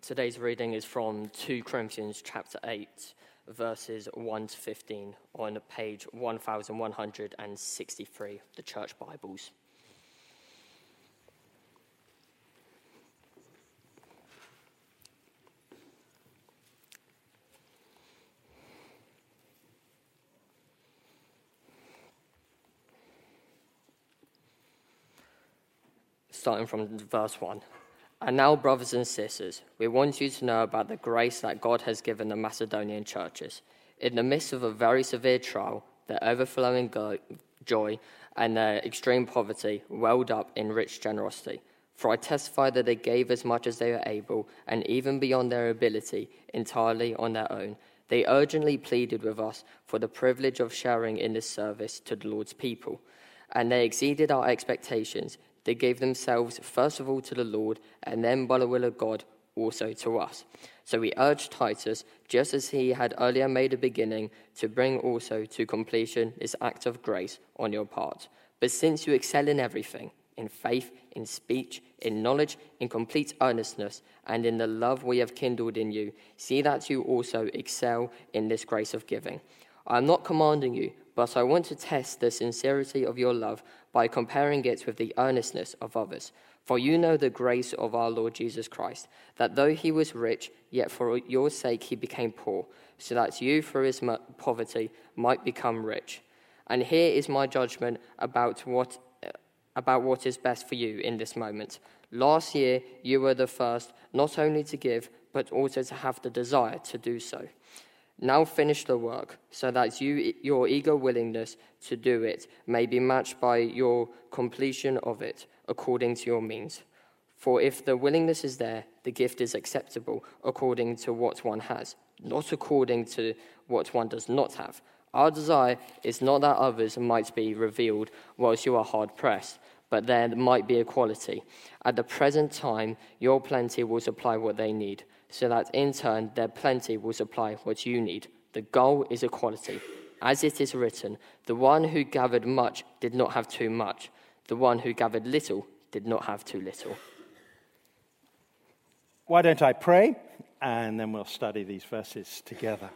Today's reading is from 2 Corinthians chapter 8, verses 1 to 15, on page 1163 of the Church Bibles. Starting from verse 1. And now, brothers and sisters, we want you to know about the grace that God has given the Macedonian churches. In the midst of a very severe trial, their overflowing joy and their extreme poverty welled up in rich generosity. For I testify that they gave as much as they were able, and even beyond their ability, entirely on their own. They urgently pleaded with us for the privilege of sharing in this service to the Lord's people. And they exceeded our expectations. They gave themselves first of all to the Lord, and then by the will of God also to us. So we urge Titus, just as he had earlier made a beginning, to bring also to completion this act of grace on your part. But since you excel in everything, in faith, in speech, in knowledge, in complete earnestness, and in the love we have kindled in you, see that you also excel in this grace of giving. I am not commanding you, but I want to test the sincerity of your love by comparing it with the earnestness of others. For you know the grace of our Lord Jesus Christ, that though he was rich, yet for your sake he became poor, so that you through his poverty might become rich. And here is my judgment about what is best for you in this moment. Last year you were the first not only to give, but also to have the desire to do so. Now finish the work, so that your eager willingness to do it may be matched by your completion of it, according to your means. For if the willingness is there, the gift is acceptable according to what one has, not according to what one does not have. Our desire is not that others might be revealed whilst you are hard-pressed, but there might be equality. At the present time, your plenty will supply what they need, so that in turn their plenty will supply what you need. The goal is equality. As it is written, the one who gathered much did not have too much. The one who gathered little did not have too little. Why don't I pray, and then we'll study these verses together.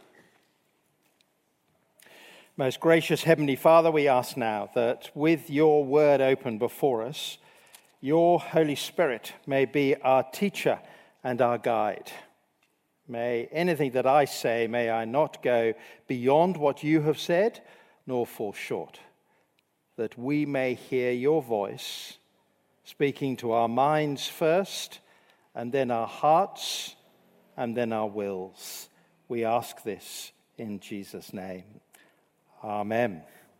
Most gracious Heavenly Father, we ask now that with your word open before us, your Holy Spirit may be our teacher and our guide. May anything that I say, may I not go beyond what you have said, nor fall short, that we may hear your voice, speaking to our minds first, and then our hearts, and then our wills. We ask this in Jesus' name. Amen.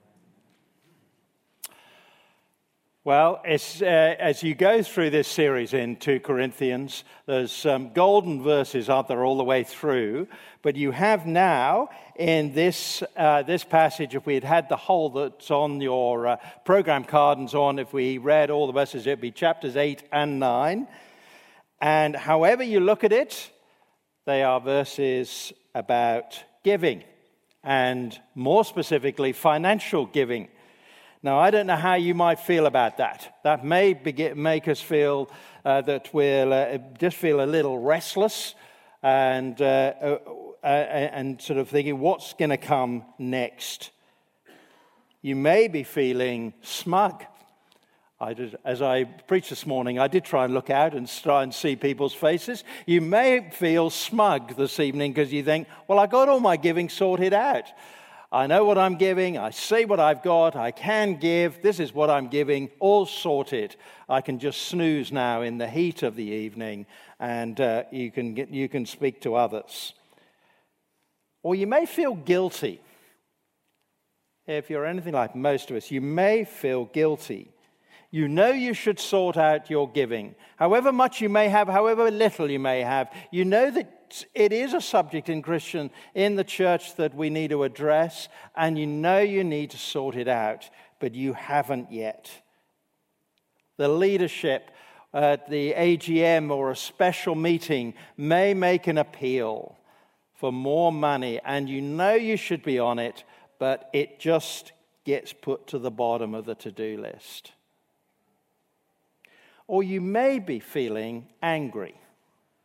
Well, as you go through this series in 2 Corinthians, there's some golden verses, aren't there, all the way through. But you have now, in this passage, if we had the whole that's on your program card and so on, if we read all the verses, it would be chapters 8 and 9. And however you look at it, they are verses about giving, and more specifically, financial giving. Now, I don't know how you might feel about that. That may make us feel that we'll just feel a little restless and sort of thinking, what's going to come next? You may be feeling smug. As I preached this morning, I did try and look out and try and see people's faces. You may feel smug this evening because you think, well, I got all my giving sorted out. I know what I'm giving, I see what I've got, I can give, this is what I'm giving, all sorted. I can just snooze now in the heat of the evening, and you can speak to others. Or you may feel guilty. If you're anything like most of us, you may feel guilty. You know you should sort out your giving. However much you may have, however little you may have, you know that it is a subject in the church that we need to address, and you know you need to sort it out, but you haven't yet. The leadership at the AGM or a special meeting may make an appeal for more money, and you know you should be on it, but it just gets put to the bottom of the to-do list. Or you may be feeling angry.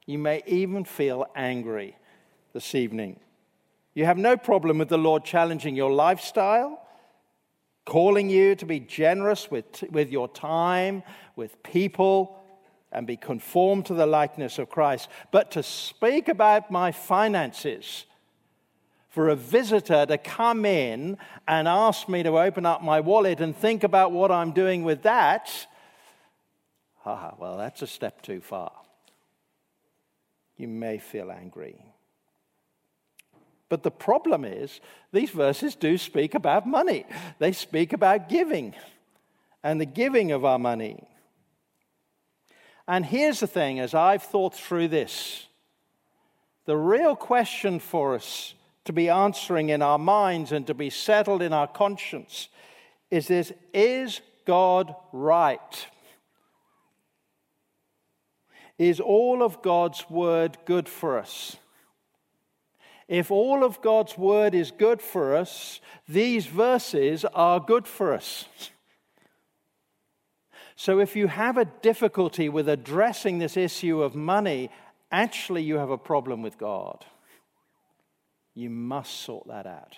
You may even feel angry this evening. You have no problem with the Lord challenging your lifestyle, calling you to be generous with your time, with people, and be conformed to the likeness of Christ. But to speak about my finances, for a visitor to come in and ask me to open up my wallet and think about what I'm doing with that, well, that's a step too far. You may feel angry. But the problem is, these verses do speak about money. They speak about giving and the giving of our money. And here's the thing, as I've thought through this, the real question for us to be answering in our minds and to be settled in our conscience is this: is God right? Is all of God's word good for us? If all of God's word is good for us, these verses are good for us. So if you have a difficulty with addressing this issue of money, actually you have a problem with God. You must sort that out.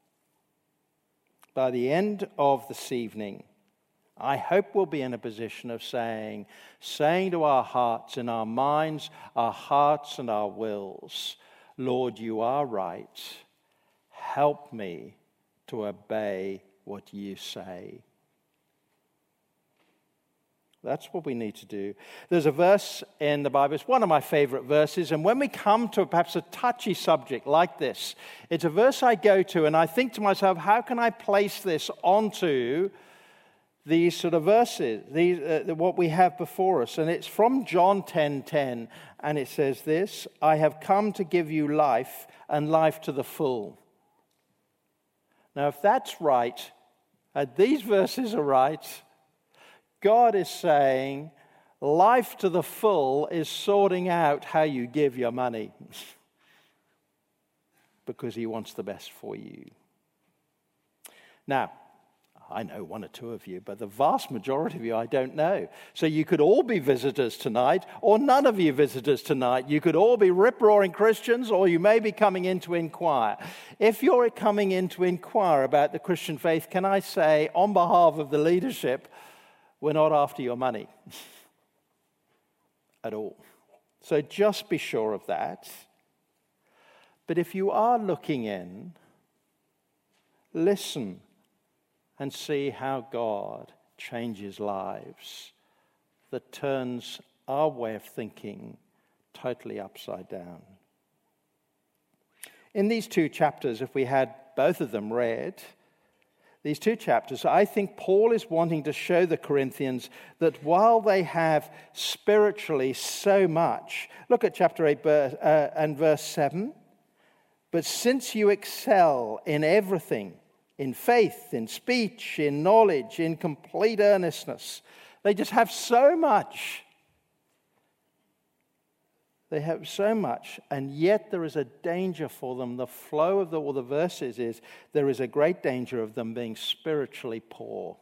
By the end of this evening, I hope we'll be in a position of saying to our hearts and our minds, our hearts and our wills, Lord, you are right. Help me to obey what you say. That's what we need to do. There's a verse in the Bible, it's one of my favorite verses, and when we come to perhaps a touchy subject like this, it's a verse I go to and I think to myself, how can I place this onto these sort of verses, what we have before us? And it's from John 10:10, and it says this: I have come to give you life, and life to the full. Now, if that's right, and these verses are right, God is saying life to the full is sorting out how you give your money because he wants the best for you. Now, I know one or two of you, but the vast majority of you I don't know. So you could all be visitors tonight, or none of you visitors tonight. You could all be rip-roaring Christians, or you may be coming in to inquire. If you're coming in to inquire about the Christian faith, can I say, on behalf of the leadership, we're not after your money at all. So just be sure of that. But if you are looking in, listen and see how God changes lives, that turns our way of thinking totally upside down. In these two chapters, if we had both of them read, these two chapters, I think Paul is wanting to show the Corinthians that while they have spiritually so much, look at chapter 8 and verse 7, but since you excel in everything, in faith, in speech, in knowledge, in complete earnestness, they just have so much. They have so much, and yet there is a danger for them. The flow of all the verses is there is a great danger of them being spiritually poor.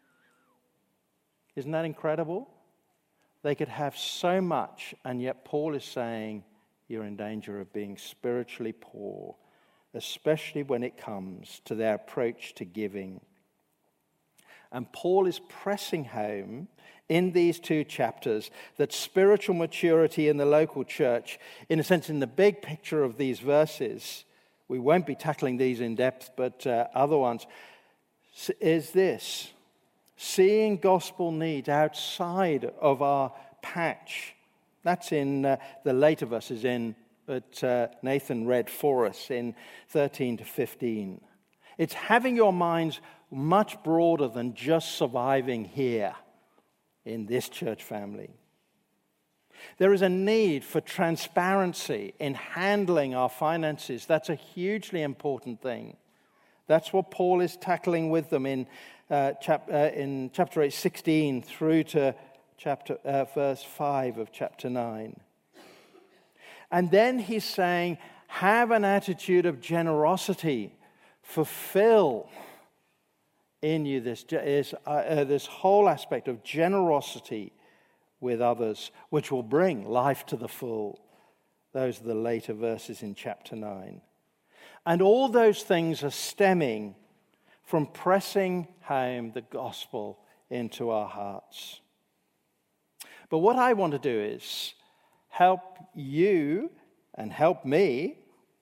Isn't that incredible? They could have so much, and yet Paul is saying you're in danger of being spiritually poor, especially when it comes to their approach to giving. And Paul is pressing home in these two chapters that spiritual maturity in the local church, in a sense, in the big picture of these verses, we won't be tackling these in depth, but other ones, is this: seeing gospel needs outside of our patch. That's in the later verses that Nathan read for us in 13 to 15. It's having your minds much broader than just surviving here in this church family. There is a need for transparency in handling our finances. That's a hugely important thing. That's what Paul is tackling with them in chapter 8, 16 through to verse 5 of chapter 9. And then he's saying, have an attitude of generosity. Fulfill in you this whole aspect of generosity with others, which will bring life to the full. Those are the later verses in chapter 9. And all those things are stemming from pressing home the gospel into our hearts. But what I want to do is help you and help me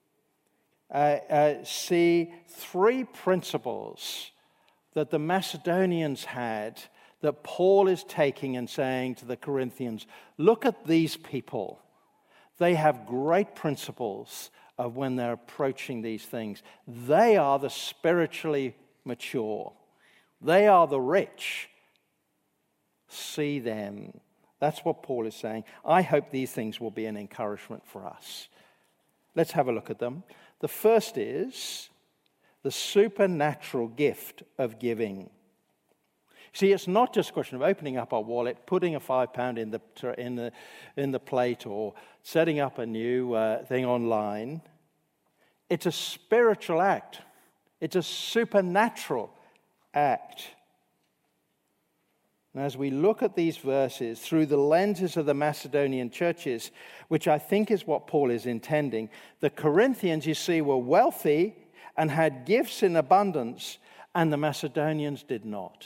see three principles that the Macedonians had that Paul is taking and saying to the Corinthians, look at these people. They have great principles of when they're approaching these things. They are the spiritually mature. They are the rich. See them. That's what Paul is saying. I hope these things will be an encouragement for us. Let's have a look at them. The first is the supernatural gift of giving. See, it's not just a question of opening up our wallet, putting a £5 in the plate, or setting up a new thing online. It's a spiritual act. It's a supernatural act. And as we look at these verses through the lenses of the Macedonian churches, which I think is what Paul is intending, the Corinthians, you see, were wealthy and had gifts in abundance, and the Macedonians did not.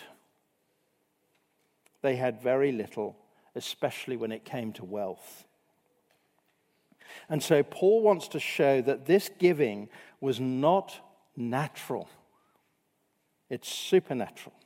They had very little, especially when it came to wealth. And so Paul wants to show that this giving was not natural. It's supernatural.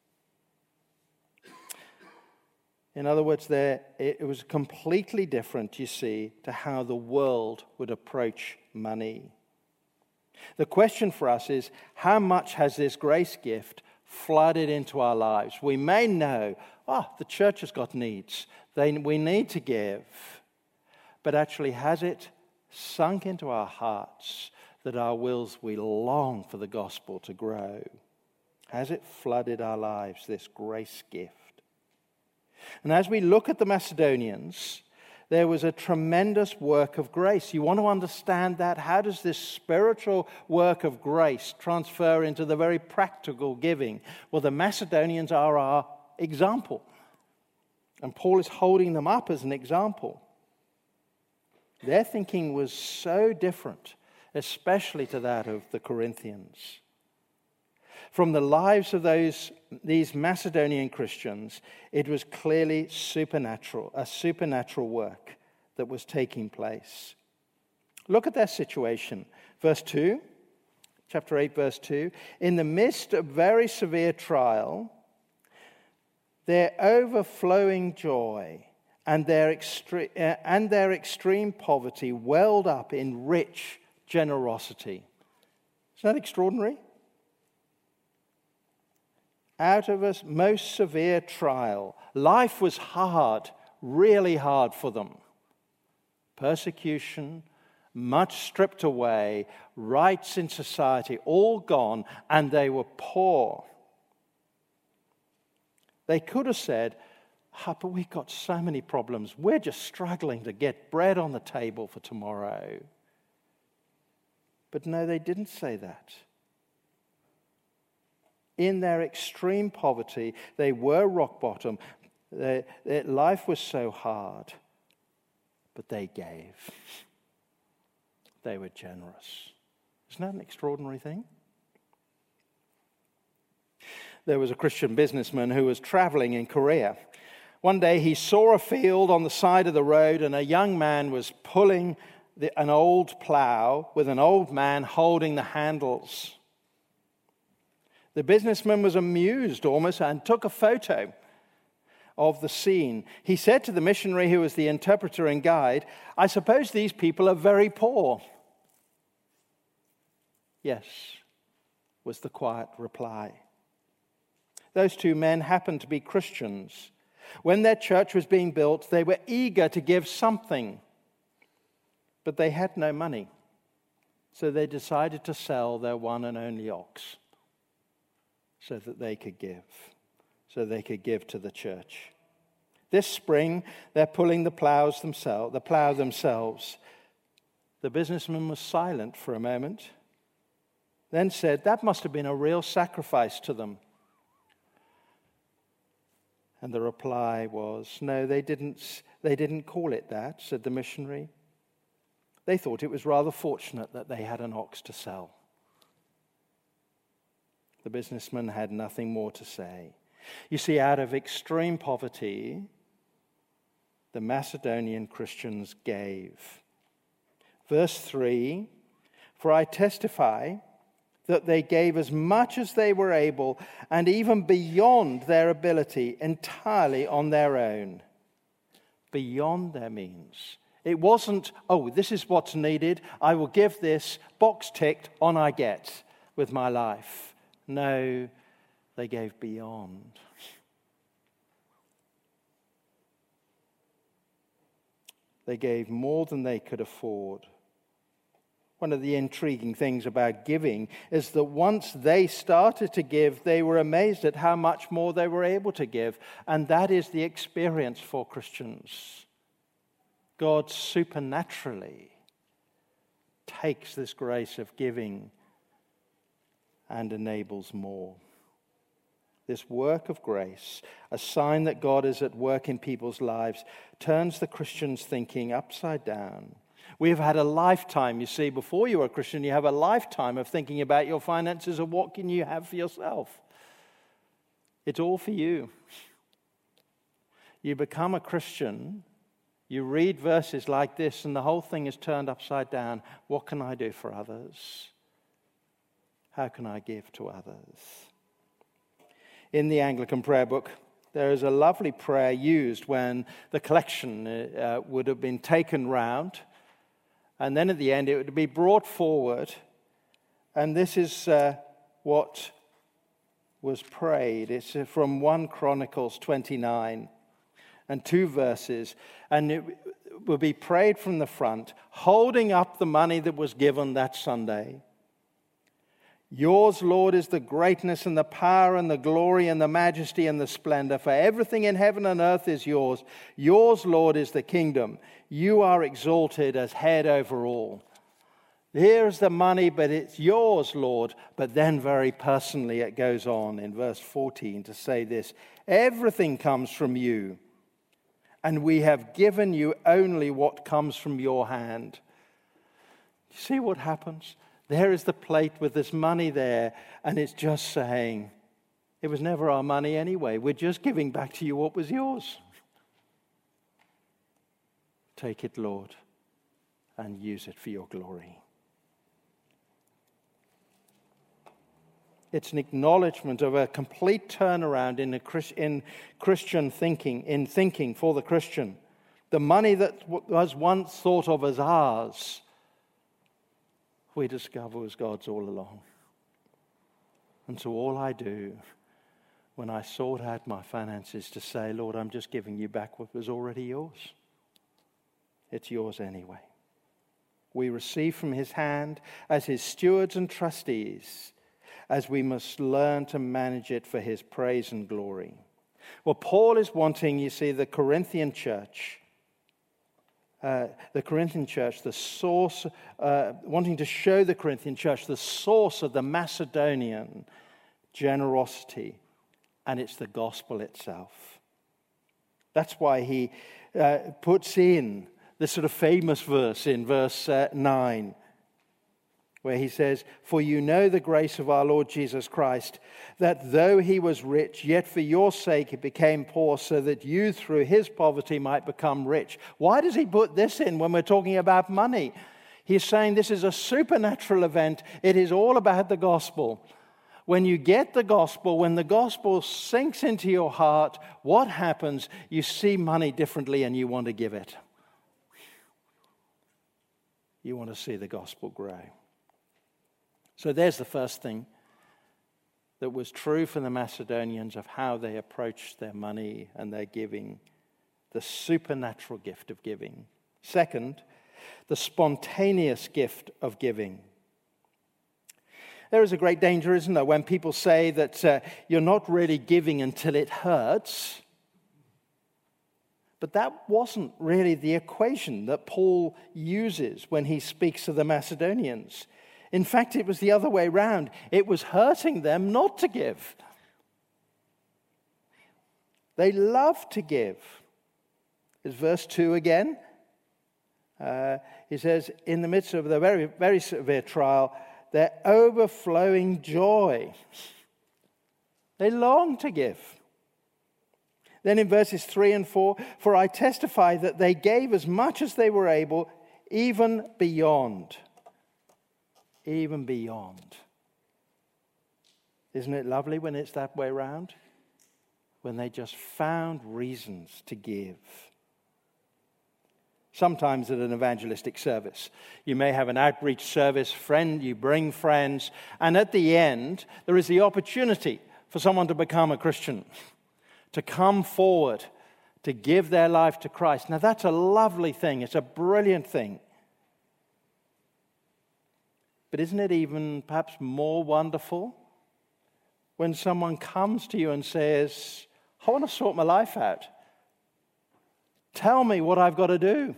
In other words, it was completely different, you see, to how the world would approach money. The question for us is, how much has this grace gift flooded into our lives? We may know, the church has got needs. We need to give. But actually, has it sunk into our hearts that our wills, we long for the gospel to grow? Has it flooded our lives, this grace gift? And as we look at the Macedonians, there was a tremendous work of grace. You want to understand that? How does this spiritual work of grace transfer into the very practical giving? Well, the Macedonians are our example. And Paul is holding them up as an example. Their thinking was so different, especially to that of the Corinthians. From the lives of these Macedonian Christians, it was clearly supernatural, a supernatural work that was taking place. Look at their situation. Verse 2, chapter 8, verse 2. In the midst of very severe trial, their overflowing joy and their extreme poverty welled up in rich generosity. Isn't that extraordinary? Out of a most severe trial, life was hard, really hard for them. Persecution, much stripped away, rights in society, all gone, and they were poor. They could have said, but we've got so many problems. We're just struggling to get bread on the table for tomorrow. But no, they didn't say that. In their extreme poverty, they were rock bottom. Their life was so hard, but they gave. They were generous. Isn't that an extraordinary thing? There was a Christian businessman who was traveling in Korea. One day he saw a field on the side of the road, and a young man was pulling an old plow with an old man holding the handles. The businessman was amused almost and took a photo of the scene. He said to the missionary who was the interpreter and guide, "I suppose these people are very poor." "Yes," was the quiet reply. Those two men happened to be Christians. When their church was being built, they were eager to give something, but they had no money. So they decided to sell their one and only ox so that they could give to the church. This spring, they're pulling the plow themselves. The businessman was silent for a moment, then said, "That must have been a real sacrifice to them." And the reply was, "No, they didn't call it that," said the missionary. They thought it was rather fortunate that they had an ox to sell. The businessman had nothing more to say. You see, out of extreme poverty, the Macedonian Christians gave. Verse 3, for I testify that they gave as much as they were able, and even beyond their ability, entirely on their own. Beyond their means. It wasn't, oh, this is what's needed, I will give this, box ticked, on I get with my life. No, they gave beyond. They gave more than they could afford. One of the intriguing things about giving is that once they started to give, they were amazed at how much more they were able to give. And that is the experience for Christians. God supernaturally takes this grace of giving and enables more. This work of grace, a sign that God is at work in people's lives, turns the Christian's thinking upside down. We've had a lifetime, you see, before you were a Christian, you have a lifetime of thinking about your finances and what can you have for yourself. It's all for you. You become a Christian, you read verses like this, and the whole thing is turned upside down. What can I do for others? How can I give to others? In the Anglican prayer book, there is a lovely prayer used when the collection would have been taken round. And then at the end, it would be brought forward. And this is what was prayed. It's from 1 Chronicles 29 and 2 verses. And it will be prayed from the front, holding up the money that was given that Sunday. Yours, Lord, is the greatness and the power and the glory and the majesty and the splendor. For everything in heaven and earth is yours. Yours, Lord, is the kingdom. You are exalted as head over all. Here's the money, but it's yours, Lord. But then very personally it goes on in verse 14 to say this. Everything comes from you, and we have given you only what comes from your hand. You see what happens? There is the plate with this money there, and it's just saying, it was never our money anyway. We're just giving back to you what was yours. Take it, Lord, and use it for your glory. It's an acknowledgement of a complete turnaround in Christian thinking, in thinking for the Christian. The money that was once thought of as ours, we discover was God's all along. And so all I do when I sort out my finances to say, Lord, I'm just giving you back what was already yours. It's yours anyway. We receive from his hand as his stewards and trustees, as we must learn to manage it for his praise and glory. Well, Paul is wanting, you see, the Corinthian church, the source, wanting to show the Corinthian church the source of the Macedonian generosity, and it's the gospel itself. That's why he puts in this sort of famous verse in verse 9, where he says, "For you know the grace of our Lord Jesus Christ, that though he was rich, yet for your sake he became poor, so that you through his poverty might become rich." Why does he put this in when we're talking about money? He's saying this is a supernatural event. It is all about the gospel. When you get the gospel, when the gospel sinks into your heart, what happens? You see money differently and you want to give it. You want to see the gospel grow. So there's the first thing that was true for the Macedonians of how they approached their money and their giving, the supernatural gift of giving. Second, the spontaneous gift of giving. There is a great danger, isn't there, when people say that you're not really giving until it hurts. But that wasn't really the equation that Paul uses when he speaks of the Macedonians. In fact, it was the other way around. It was hurting them not to give. They loved to give. Is verse 2 again. He says, in the midst of the very, very severe trial, their overflowing joy. They long to give. Then in verses 3 and 4, for I testify that they gave as much as they were able, even beyond. Even beyond. Isn't it lovely when it's that way around? When they just found reasons to give. Sometimes at an evangelistic service, you may have an outreach service, you bring friends, and at the end, there is the opportunity for someone to become a Christian, to come forward, to give their life to Christ. Now that's a lovely thing, it's a brilliant thing. But isn't it even perhaps more wonderful when someone comes to you and says, I want to sort my life out. Tell me what I've got to do.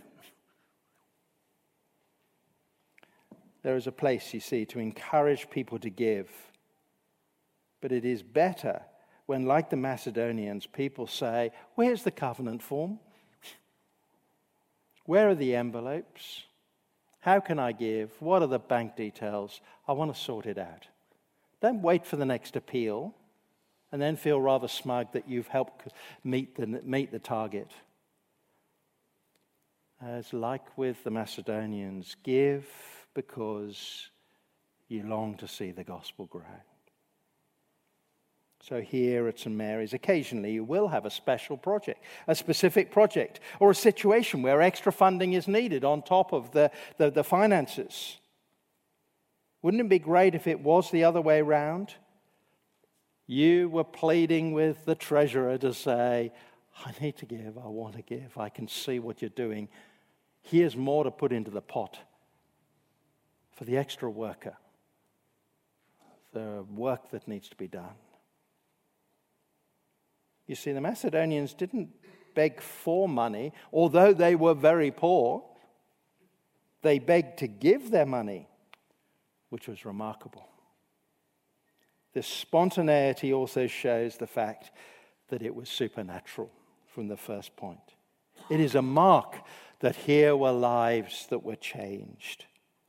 There is a place, you see, to encourage people to give. But it is better when, like the Macedonians, people say, where's the covenant form? Where are the envelopes? How can I give? What are the bank details? I want to sort it out. Don't wait for the next appeal and then feel rather smug that you've helped meet the target. As like with the Macedonians, give because you long to see the gospel grow. So here at St. Mary's, occasionally you will have a special project, a specific project, or a situation where extra funding is needed on top of the finances. Wouldn't it be great if it was the other way around? You were pleading with the treasurer to say, I need to give, I want to give, I can see what you're doing. Here's more to put into the pot for the extra worker, the work that needs to be done. You see, the Macedonians didn't beg for money, although they were very poor. They begged to give their money, which was remarkable. This spontaneity also shows the fact that it was supernatural from the first point. It is a mark that here were lives that were changed.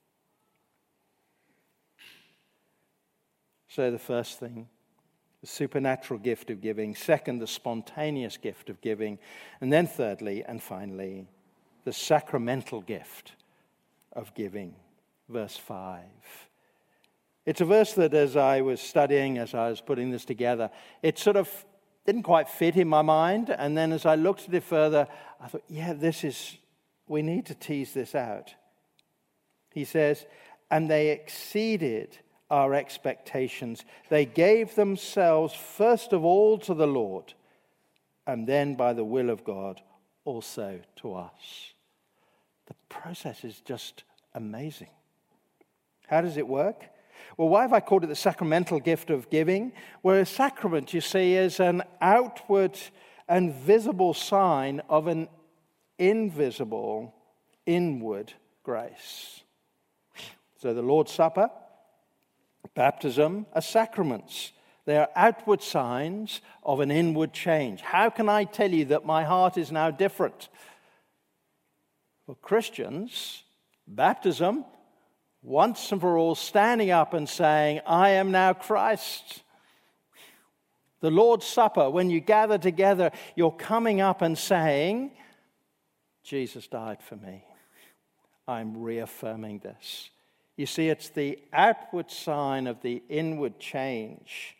So the first thing, the supernatural gift of giving. Second, the spontaneous gift of giving. And then thirdly and finally, the sacramental gift of giving. Verse 5. It's a verse that as I was studying, as I was putting this together, it sort of didn't quite fit in my mind. And then as I looked at it further, I thought, we need to tease this out. He says, and they exceeded our expectations. They gave themselves first of all to the Lord, and then by the will of God also to us. The process is just amazing. How does it work? Well, why have I called it the sacramental gift of giving? Well, a sacrament, you see, is an outward and visible sign of an invisible inward grace. So the Lord's Supper, baptism are sacraments. They are outward signs of an inward change. How can I tell you that my heart is now different? For Christians, baptism, once and for all, standing up and saying, I am now Christ. The Lord's Supper, when you gather together, you're coming up and saying, Jesus died for me. I'm reaffirming this. You see, it's the outward sign of the inward change.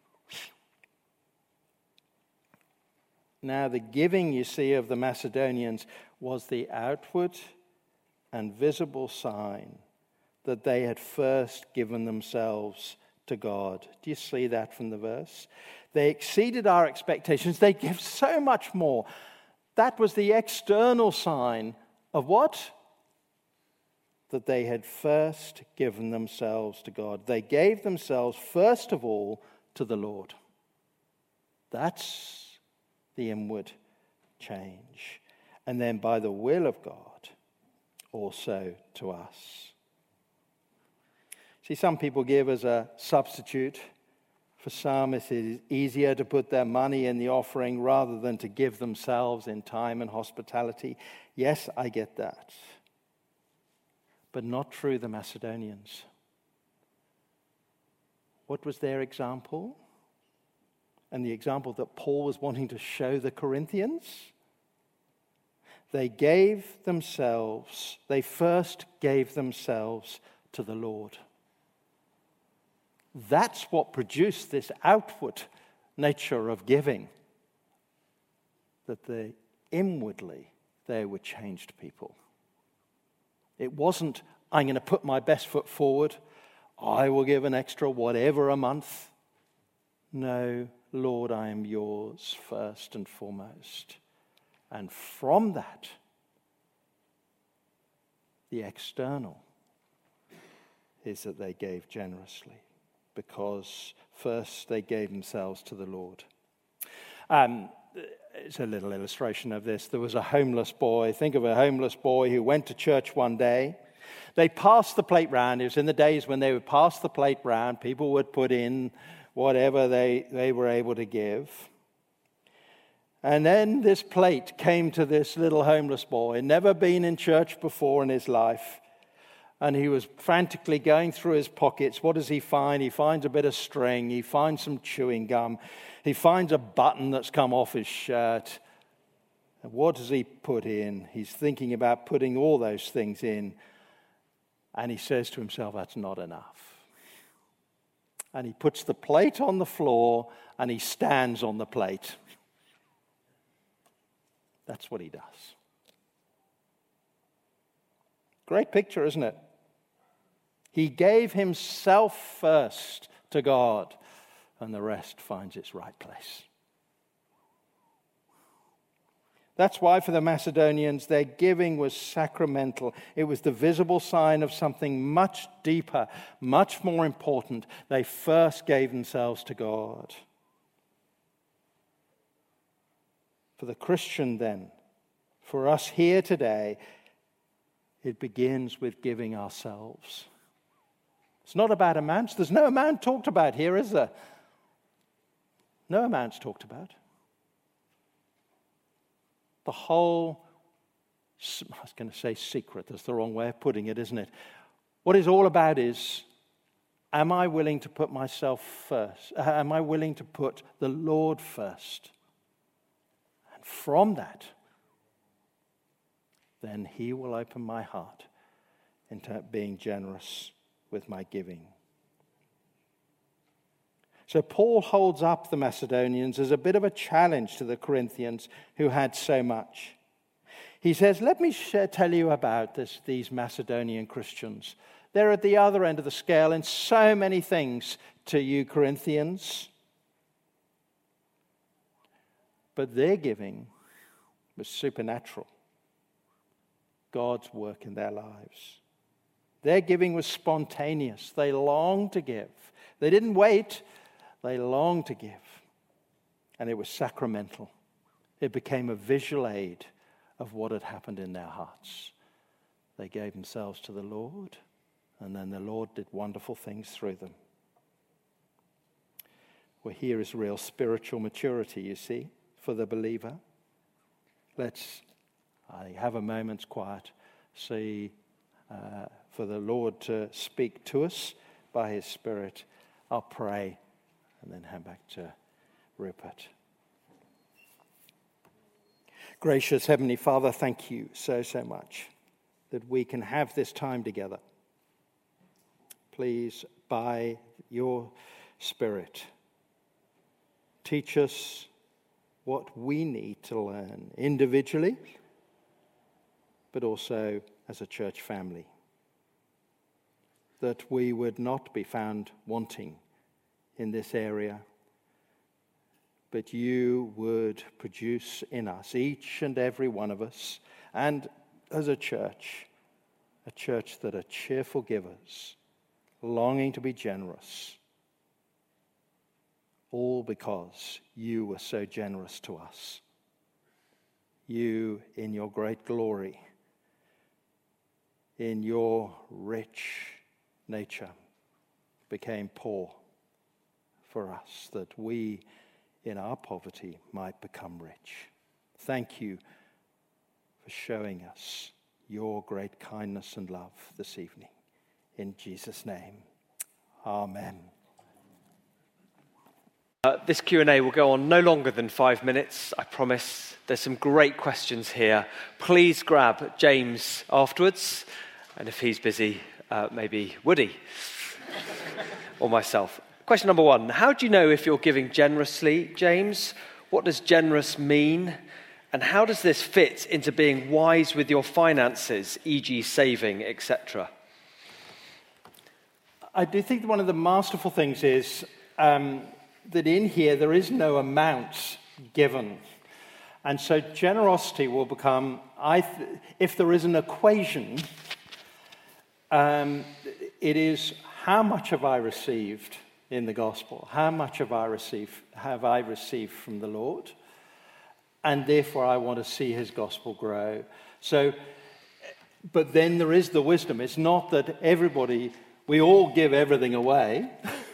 Now, the giving, you see, of the Macedonians was the outward and visible sign that they had first given themselves to God. Do you see that from the verse? They exceeded our expectations. They give so much more. That was the external sign of what? That they had first given themselves to God. They gave themselves first of all to the Lord. That's the inward change. And then by the will of God, also to us. See, some people give as a substitute. For some, it is easier to put their money in the offering rather than to give themselves in time and hospitality. Yes, I get that. but not through the Macedonians. What was their example? And the example that Paul was wanting to show the Corinthians? They first gave themselves to the Lord. That's what produced this outward nature of giving. That inwardly they were changed people. It wasn't, I'm going to put my best foot forward. I will give an extra whatever a month. No, Lord, I am yours first and foremost. And from that, the external is that they gave generously, because first they gave themselves to the Lord. It's a little illustration of this. There was a homeless boy. Think of a homeless boy who went to church one day. They passed the plate round. It was in the days when they would pass the plate round. People would put in whatever they were able to give. And then this plate came to this little homeless boy, never been in church before in his life. And he was frantically going through his pockets. What does he find? He finds a bit of string. He finds some chewing gum. He finds a button that's come off his shirt. And what does he put in? He's thinking about putting all those things in. And he says to himself, that's not enough. And he puts the plate on the floor and he stands on the plate. That's what he does. Great picture, isn't it? He gave himself first to God, and the rest finds its right place. That's why for the Macedonians, their giving was sacramental. It was the visible sign of something much deeper, much more important. They first gave themselves to God. For the Christian then, for us here today, it begins with giving ourselves. It's not about amounts. There's no amount talked about here, is there? No amounts talked about. The whole, I was going to say secret, that's the wrong way of putting it, isn't it? What it's all about is, am I willing to put myself first? Am I willing to put the Lord first? And from that, then He will open my heart into being generous with my giving. So Paul holds up the Macedonians as a bit of a challenge to the Corinthians who had so much. He says, let me tell you about these Macedonian Christians. They're at the other end of the scale in so many things to you Corinthians. But their giving was supernatural. God's work in their lives. Their giving was spontaneous. They longed to give. They didn't wait. They longed to give. And it was sacramental. It became a visual aid of what had happened in their hearts. They gave themselves to the Lord, and then the Lord did wonderful things through them. Well, here is real spiritual maturity, you see, for the believer. Let's have a moment's quiet, see for the Lord to speak to us by His Spirit. I'll pray and then hand back to Rupert. Gracious Heavenly Father, thank you so much that we can have this time together. Please, by your Spirit, teach us what we need to learn individually, but also as a church family. That we would not be found wanting in this area, but you would produce in us, each and every one of us, and as a church that are cheerful givers, longing to be generous, all because you were so generous to us. You, in your great glory, in your rich nature, became poor for us, that we in our poverty might become rich. Thank you for showing us your great kindness and love this evening. In Jesus' name, amen. This Q&A will go on no longer than 5 minutes, I promise. There's some great questions here. Please grab James afterwards, and if he's busy, maybe Woody or myself. Question number 1, how do you know if you're giving generously, James? What does generous mean? And how does this fit into being wise with your finances, e.g. saving, etc.? I do think that one of the masterful things is that in here there is no amount given. And so generosity will become, if there is an equation, it is how much have I received in the gospel? How much have I received from the Lord? And therefore I want to see his gospel grow. So, but then there is the wisdom. It's not that we all give everything away.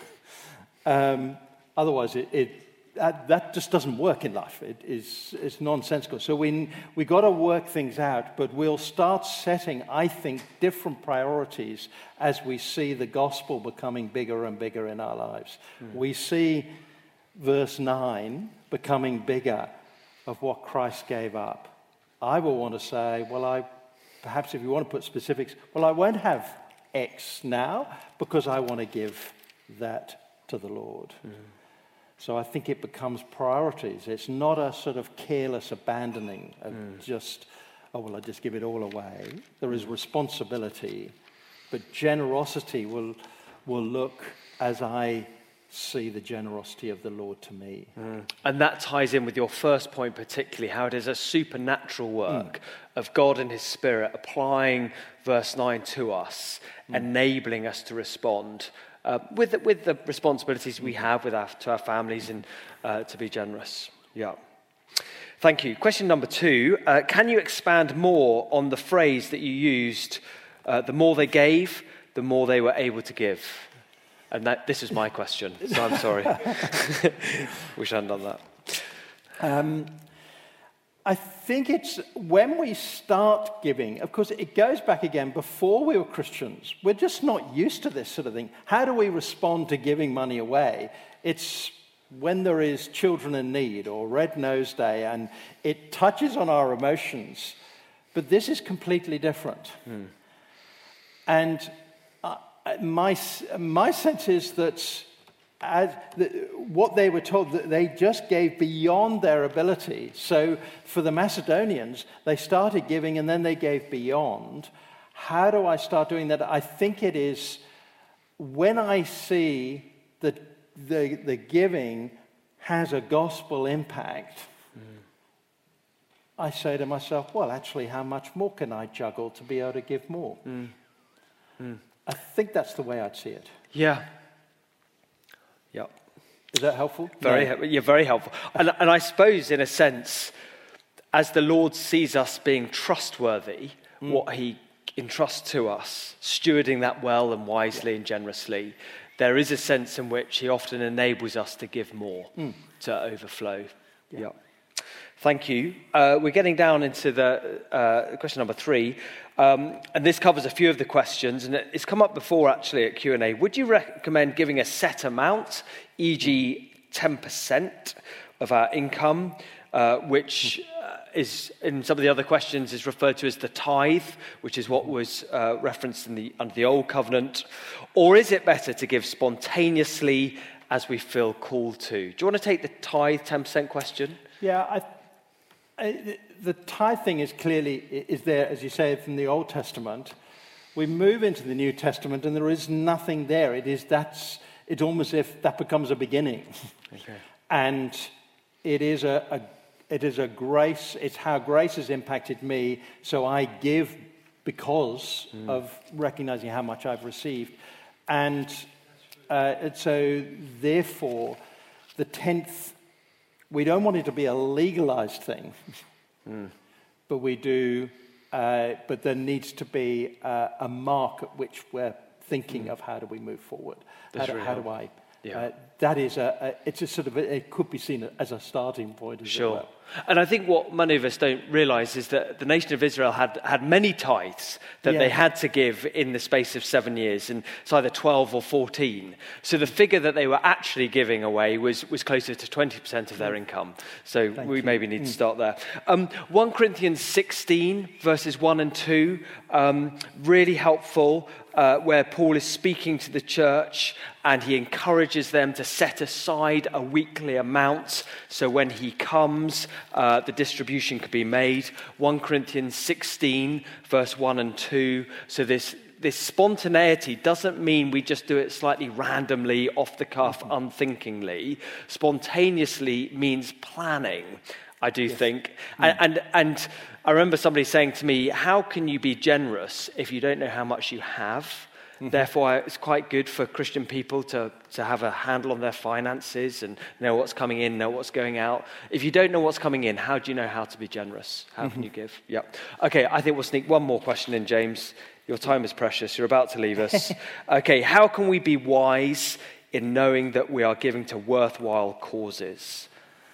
Otherwise, that just doesn't work in life. It's nonsensical. So we got to work things out, but we'll start setting, I think, different priorities as we see the gospel becoming bigger and bigger in our lives. We see verse 9 becoming bigger of what Christ gave up. I will want to say, perhaps if you want to put specifics, I won't have X now because I want to give that to the Lord. So I think it becomes priorities. It's not a sort of careless abandoning of just, I just give it all away. There is responsibility, but generosity will look as I see the generosity of the Lord to me. And that ties in with your first point particularly, how it is a supernatural work of God and his Spirit applying verse 9 to us, enabling us to respond with the responsibilities we have to our families and to be generous. Yeah. Thank you. Question number 2, can you expand more on the phrase that you used, the more they gave, the more they were able to give? And this is my question, so I'm sorry. Wish I hadn't done that. I think it's when we start giving, of course, it goes back again, before we were Christians, we're just not used to this sort of thing. How do we respond to giving money away? It's when there is children in need or Red Nose Day, and it touches on our emotions. But this is completely different. And my sense is that what they were told, that they just gave beyond their ability. So for the Macedonians, they started giving and then they gave beyond. How do I start doing that? I think it is when I see that the giving has a gospel impact, I say to myself, actually, how much more can I juggle to be able to give more? I think that's the way I'd see it. Yeah. Yeah. Is that helpful? Very helpful. And I suppose, in a sense, as the Lord sees us being trustworthy, what he entrusts to us, stewarding that well and wisely and generously, there is a sense in which he often enables us to give more, to overflow. Yeah. Thank you. We're getting down into the question number 3, and this covers a few of the questions, and it's come up before actually at Q&A. Would you recommend giving a set amount, e.g. 10% of our income, which is, in some of the other questions, is referred to as the tithe, which is what was referenced under the Old Covenant, or is it better to give spontaneously as we feel called to? Do you want to take the tithe 10% question? Yeah, the tithe thing is there, as you say, from the Old Testament. We move into the New Testament, and there is nothing there. It's almost as if that becomes a beginning, and it is a grace. It's how grace has impacted me. So I give because of recognizing how much I've received, and so therefore, the 10th. We don't want it to be a legalized thing, but we do. But there needs to be a mark at which we're thinking of how do we move forward. How do Yeah. That is it's a sort of, it could be seen as a starting point as Sure. well. And I think what many of us don't realise is that the nation of Israel had many tithes that they had to give in the space of 7 years, and it's either 12 or 14. So the figure that they were actually giving away was closer to 20% of their income. So we maybe need to start there. 1 Corinthians 16, verses 1 and 2, really helpful, where Paul is speaking to the church and he encourages them to set aside a weekly amount so when he comes, the distribution could be made. 1 Corinthians 16, verse 1 and 2. So this spontaneity doesn't mean we just do it slightly randomly, off the cuff, unthinkingly. Spontaneously means planning, I do think. And I remember somebody saying to me, how can you be generous if you don't know how much you have? Therefore, it's quite good for Christian people to have a handle on their finances and know what's coming in, know what's going out. If you don't know what's coming in, how do you know how to be generous? How can you give? Yeah. Okay, I think we'll sneak one more question in, James. Your time is precious. You're about to leave us. Okay, how can we be wise in knowing that we are giving to worthwhile causes?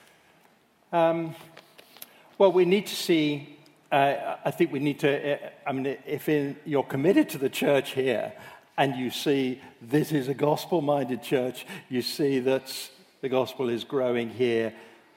Well, we need to see, I think we need to, if you're committed to the church here and you see this is a gospel-minded church, you see that the gospel is growing here,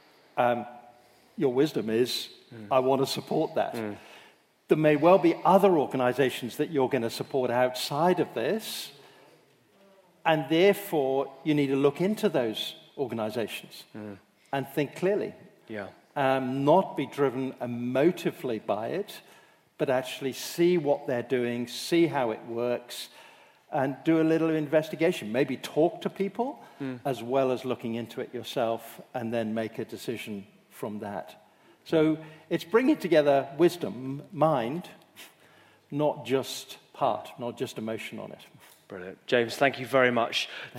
your wisdom is, I want to support that. There may well be other organizations that you're going to support outside of this, and therefore you need to look into those organizations and think clearly. Yeah. Not be driven emotively by it, but actually see what they're doing, see how it works, and do a little investigation. Maybe talk to people as well as looking into it yourself, and then make a decision from that. So it's bringing together wisdom, mind, not just heart, not just emotion on it. Brilliant. James, thank you very much.